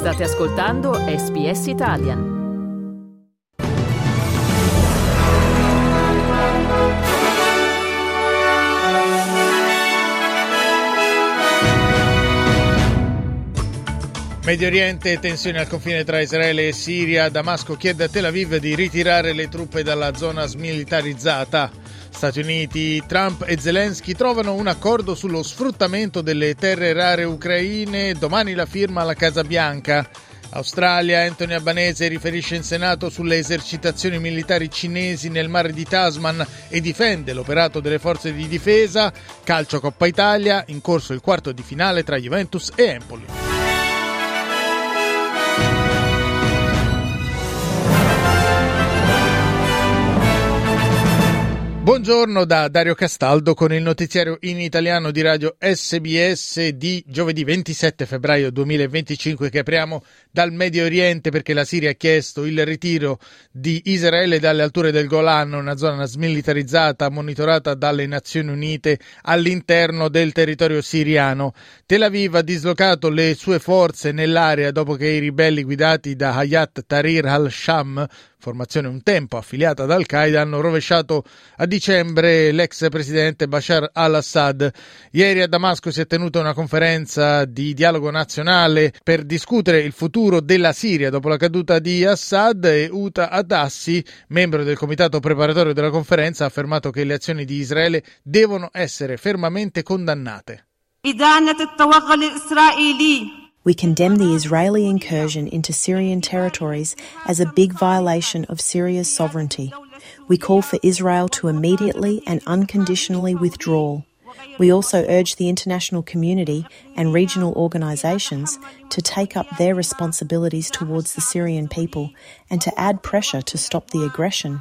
State ascoltando SBS Italian. Medio Oriente, tensioni al confine tra Israele e Siria. Damasco chiede a Tel Aviv di ritirare le truppe dalla zona smilitarizzata. Stati Uniti, Trump e Zelensky trovano un accordo sullo sfruttamento delle terre rare ucraine. Domani la firma alla Casa Bianca. Australia, Anthony Albanese riferisce in Senato sulle esercitazioni militari cinesi nel mare di Tasman e difende l'operato delle forze di difesa. Calcio Coppa Italia, in corso il quarto di finale tra Juventus e Empoli. Buongiorno da Dario Castaldo con il notiziario in italiano di Radio SBS di giovedì 27 febbraio 2025 che apriamo dal Medio Oriente perché la Siria ha chiesto il ritiro di Israele dalle alture del Golan, una zona smilitarizzata monitorata dalle Nazioni Unite all'interno del territorio siriano. Tel Aviv ha dislocato le sue forze nell'area dopo che i ribelli guidati da Hayat Tahrir al-Sham, formazione un tempo affiliata ad Al-Qaeda, hanno rovesciato a dicembre l'ex presidente Bashar al-Assad. Ieri a Damasco si è tenuta una conferenza di dialogo nazionale per discutere il futuro della Siria dopo la caduta di Assad e Uta Adassi, membro del comitato preparatorio della conferenza, ha affermato che le azioni di Israele devono essere fermamente condannate. We condemn the Israeli incursion into Syrian territories as a big violation of Syria's sovereignty. We call for Israel to immediately and unconditionally withdraw. We also urge the international community and regional organisations to take up their responsibilities towards the Syrian people and to add pressure to stop the aggression.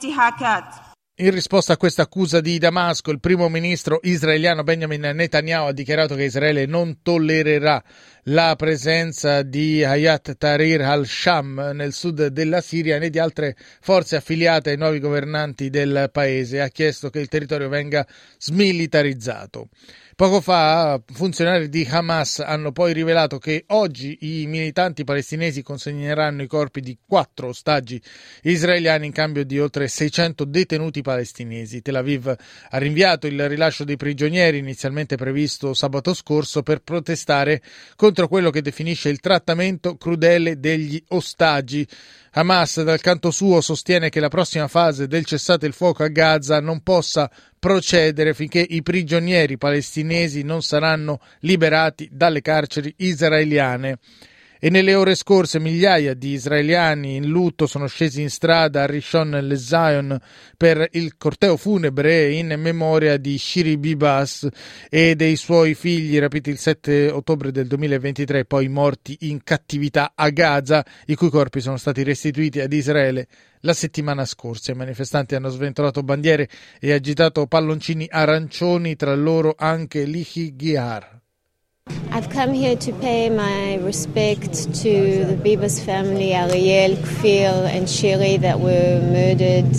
In risposta a questa accusa di Damasco, il primo ministro israeliano Benjamin Netanyahu ha dichiarato che Israele non tollererà la presenza di Hayat Tahrir al-Sham nel sud della Siria né di altre forze affiliate ai nuovi governanti del paese. Ha chiesto che il territorio venga smilitarizzato. Poco fa funzionari di Hamas hanno poi rivelato che oggi i militanti palestinesi consegneranno i corpi di 4 ostaggi israeliani in cambio di oltre 600 detenuti palestinesi. Tel Aviv ha rinviato il rilascio dei prigionieri inizialmente previsto sabato scorso per protestare contro quello che definisce il trattamento crudele degli ostaggi. Hamas, dal canto suo, sostiene che la prossima fase del cessate il fuoco a Gaza non possa procedere finché i prigionieri palestinesi non saranno liberati dalle carceri israeliane. E nelle ore scorse migliaia di israeliani in lutto sono scesi in strada a Rishon LeZion per il corteo funebre in memoria di Shiri Bibas e dei suoi figli rapiti il 7 ottobre del 2023 poi morti in cattività a Gaza, i cui corpi sono stati restituiti ad Israele la settimana scorsa. I manifestanti hanno sventolato bandiere e agitato palloncini arancioni, tra loro anche Lihi Gihar. I've come here to pay my respect to the Bibas family, Ariel, Kfir and Shiri, that were murdered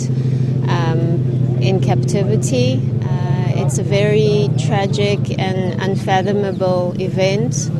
in captivity. It's a very tragic and unfathomable event.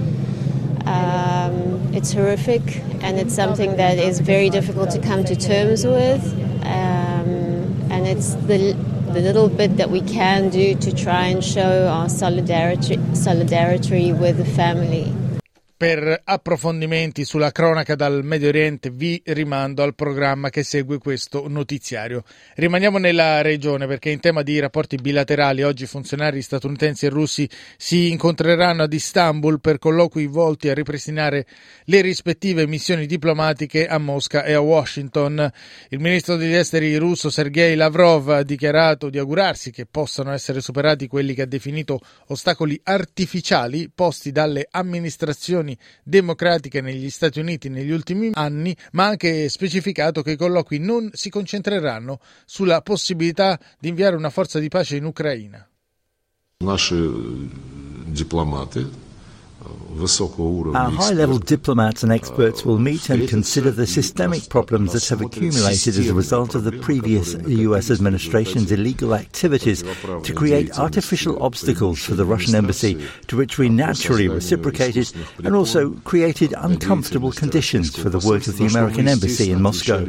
It's horrific and it's something that is very difficult to come to terms with. And it's the little bit that we can do to try and show our solidarity with the family. Per approfondimenti sulla cronaca dal Medio Oriente vi rimando al programma che segue questo notiziario. Rimaniamo nella regione perché in tema di rapporti bilaterali oggi funzionari statunitensi e russi si incontreranno ad Istanbul per colloqui volti a ripristinare le rispettive missioni diplomatiche a Mosca e a Washington. Il ministro degli esteri russo Sergei Lavrov ha dichiarato di augurarsi che possano essere superati quelli che ha definito ostacoli artificiali posti dalle amministrazioni democratiche negli Stati Uniti negli ultimi anni, ma ha anche specificato che i colloqui non si concentreranno sulla possibilità di inviare una forza di pace in Ucraina. Наши дипломаты Our high-level diplomats and experts will meet and consider the systemic problems that have accumulated as a result of the previous US administration's illegal activities to create artificial obstacles for the Russian embassy, to which we naturally reciprocated, and also created uncomfortable conditions for the work of the American embassy in Moscow.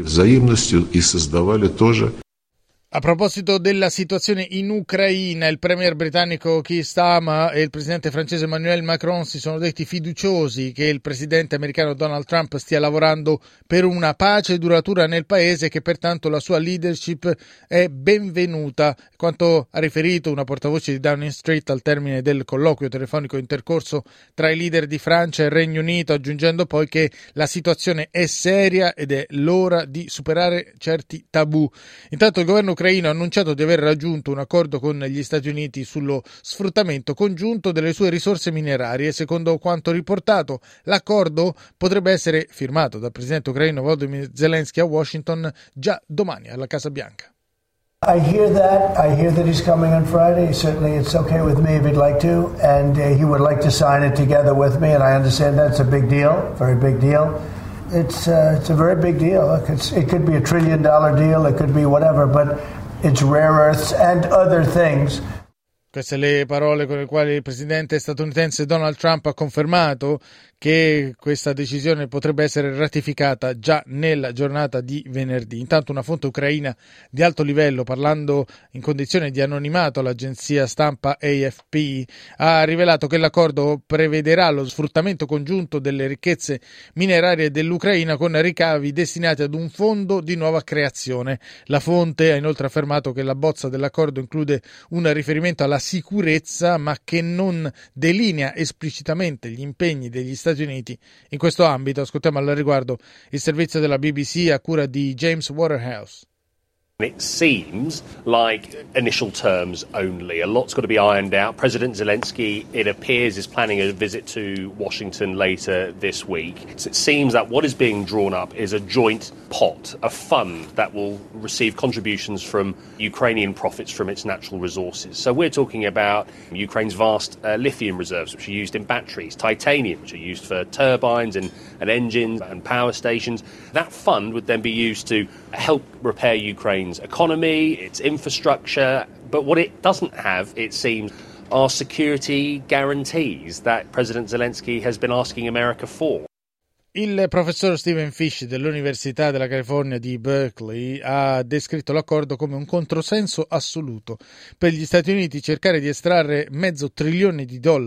A proposito della situazione in Ucraina, il premier britannico Keir Starmer e il presidente francese Emmanuel Macron si sono detti fiduciosi che il presidente americano Donald Trump stia lavorando per una pace duratura nel paese e che pertanto la sua leadership è benvenuta, quanto ha riferito una portavoce di Downing Street al termine del colloquio telefonico intercorso tra i leader di Francia e Regno Unito, aggiungendo poi che la situazione è seria ed è l'ora di superare certi tabù. Intanto il governo ucraino ha annunciato di aver raggiunto un accordo con gli Stati Uniti sullo sfruttamento congiunto delle sue risorse minerarie. Secondo quanto riportato, l'accordo potrebbe essere firmato dal presidente ucraino Volodymyr Zelensky a Washington già domani alla Casa Bianca. I hear that he's coming on Friday. Certainly it's okay with me if he'd like to, and he would like to sign it together with me, and I understand that's a big deal, very big deal. It's a very big deal. Look, it could be $1 trillion deal, it could be whatever, but it's rare earths and other things. Queste le parole con le quali il presidente statunitense Donald Trump ha confermato che questa decisione potrebbe essere ratificata già nella giornata di venerdì. Intanto una fonte ucraina di alto livello, parlando in condizione di anonimato all'agenzia stampa AFP, ha rivelato che l'accordo prevederà lo sfruttamento congiunto delle ricchezze minerarie dell'Ucraina con ricavi destinati ad un fondo di nuova creazione. La fonte ha inoltre affermato che la bozza dell'accordo include un riferimento alla sicurezza, ma che non delinea esplicitamente gli impegni degli Stati Uniti in questo ambito. Ascoltiamo al riguardo il servizio della BBC a cura di James Waterhouse. It seems like initial terms only. A lot's got to be ironed out. President Zelensky, it appears, is planning a visit to Washington later this week. So it seems that what is being drawn up is a joint pot, a fund that will receive contributions from Ukrainian profits from its natural resources. So we're talking about Ukraine's vast lithium reserves, which are used in batteries, titanium, which are used for turbines and engines and power stations. That fund would then be used to help repair Ukraine's economy, its infrastructure, but what it doesn't have, it seems, are security guarantees that President Zelensky has been asking America for. Il professor Stephen Fish dell'Università della California di Berkeley ha descritto l'accordo come un controsenso assoluto. Per gli Stati Uniti cercare di estrarre $500 billion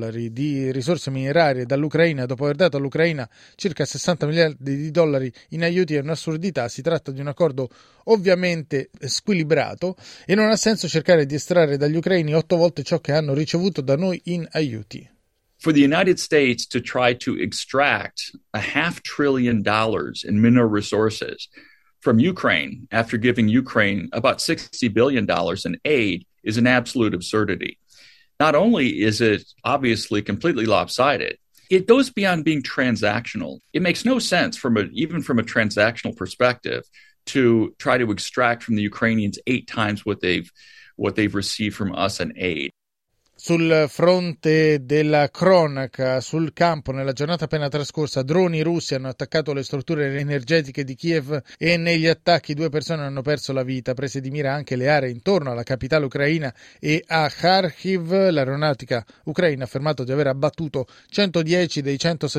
di risorse minerarie dall'Ucraina dopo aver dato all'Ucraina circa $60 miliardi in aiuti è un'assurdità. Si tratta di un accordo ovviamente squilibrato e non ha senso cercare di estrarre dagli ucraini 8 volte ciò che hanno ricevuto da noi in aiuti. For the United States to try to extract $500 billion in mineral resources from Ukraine after giving Ukraine about $60 billion in aid is an absolute absurdity. Not only is it obviously completely lopsided, it goes beyond being transactional. It makes no sense even from a transactional perspective to try to extract from the Ukrainians 8 times what they've received from us in aid. Sul fronte della cronaca, sul campo, nella giornata appena trascorsa, droni russi hanno attaccato le strutture energetiche di Kiev e negli attacchi 2 persone hanno perso la vita. Prese di mira anche le aree intorno alla capitale ucraina e a Kharkiv. L'aeronautica ucraina ha affermato di aver abbattuto 110 dei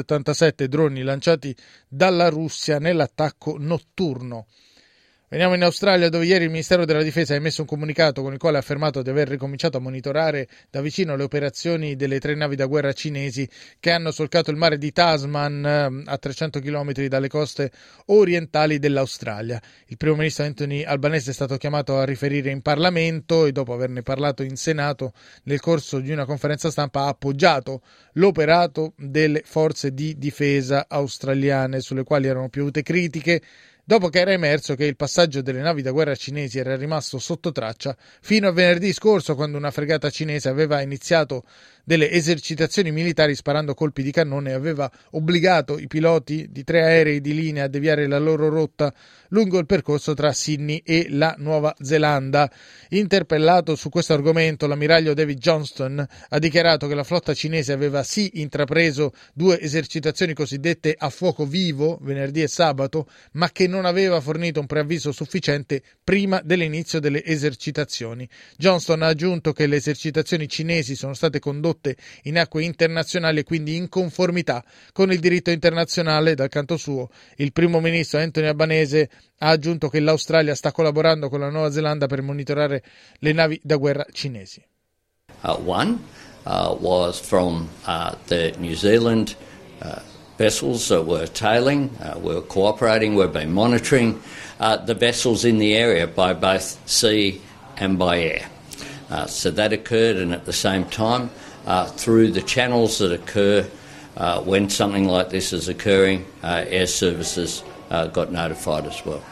177 droni lanciati dalla Russia nell'attacco notturno. Veniamo in Australia, dove ieri il Ministero della Difesa ha emesso un comunicato con il quale ha affermato di aver ricominciato a monitorare da vicino le operazioni delle 3 navi da guerra cinesi che hanno solcato il mare di Tasman a 300 km dalle coste orientali dell'Australia. Il primo ministro Anthony Albanese è stato chiamato a riferire in Parlamento e dopo averne parlato in Senato nel corso di una conferenza stampa ha appoggiato l'operato delle forze di difesa australiane, sulle quali erano piovute critiche dopo che era emerso che il passaggio delle navi da guerra cinesi era rimasto sotto traccia fino a venerdì scorso, quando una fregata cinese aveva iniziato delle esercitazioni militari sparando colpi di cannone e aveva obbligato i piloti di 3 aerei di linea a deviare la loro rotta lungo il percorso tra Sydney e la Nuova Zelanda. Interpellato su questo argomento, l'ammiraglio David Johnston ha dichiarato che la flotta cinese aveva sì intrapreso 2 esercitazioni cosiddette a fuoco vivo venerdì e sabato, ma che non aveva fornito un preavviso sufficiente prima dell'inizio delle esercitazioni. Johnston ha aggiunto che le esercitazioni cinesi sono state condotte in acque internazionali e quindi in conformità con il diritto internazionale. Dal canto suo, il primo ministro Anthony Albanese ha aggiunto che l'Australia sta collaborando con la Nuova Zelanda per monitorare le navi da guerra cinesi. One was from the New Zealand vessels that were tailing, were cooperating, we've been monitoring the vessels in the area by both sea and by air. So that occurred, and at the same time, through the channels that occur when something like this is occurring, air services got notified as well.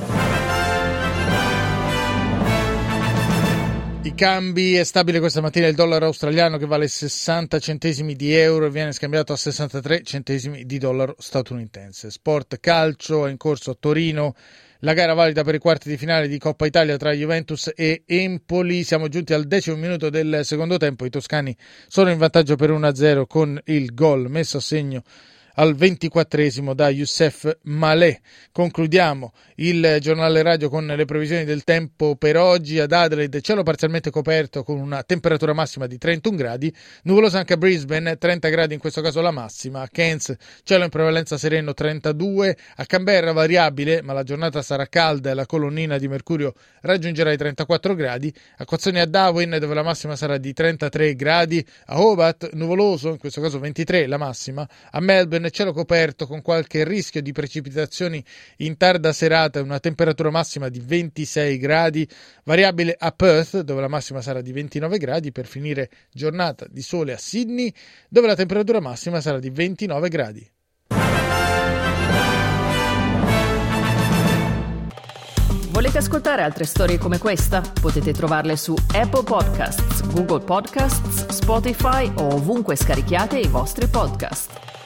I cambi, è stabile questa mattina il dollaro australiano che vale 60 centesimi di euro e viene scambiato a 63 centesimi di dollaro statunitense. Sport calcio, è in corso a Torino la gara valida per i quarti di finale di Coppa Italia tra Juventus e Empoli. Siamo giunti al 10° minuto del secondo tempo, i toscani sono in vantaggio per 1-0 con il gol messo a segno al 24esimo da Youssef Malé. Concludiamo il giornale radio con le previsioni del tempo per oggi. Ad Adelaide cielo parzialmente coperto con una temperatura massima di 31 gradi, nuvolosa anche a Brisbane, 30 gradi in questo caso la massima. A Cairns cielo in prevalenza sereno, 32. A Canberra variabile, ma la giornata sarà calda e la colonnina di mercurio raggiungerà i 34 gradi. Acquazzoni a Darwin, dove la massima sarà di 33 gradi. A Hobart nuvoloso, in questo caso 23 la massima. A Melbourne cielo coperto con qualche rischio di precipitazioni in tarda serata e una temperatura massima di 26 gradi, variabile a Perth dove la massima sarà di 29 gradi, per finire giornata di sole a Sydney dove la temperatura massima sarà di 29 gradi. Volete ascoltare altre storie come questa? Potete trovarle su Apple Podcasts, Google Podcasts, Spotify o ovunque scarichiate i vostri podcast.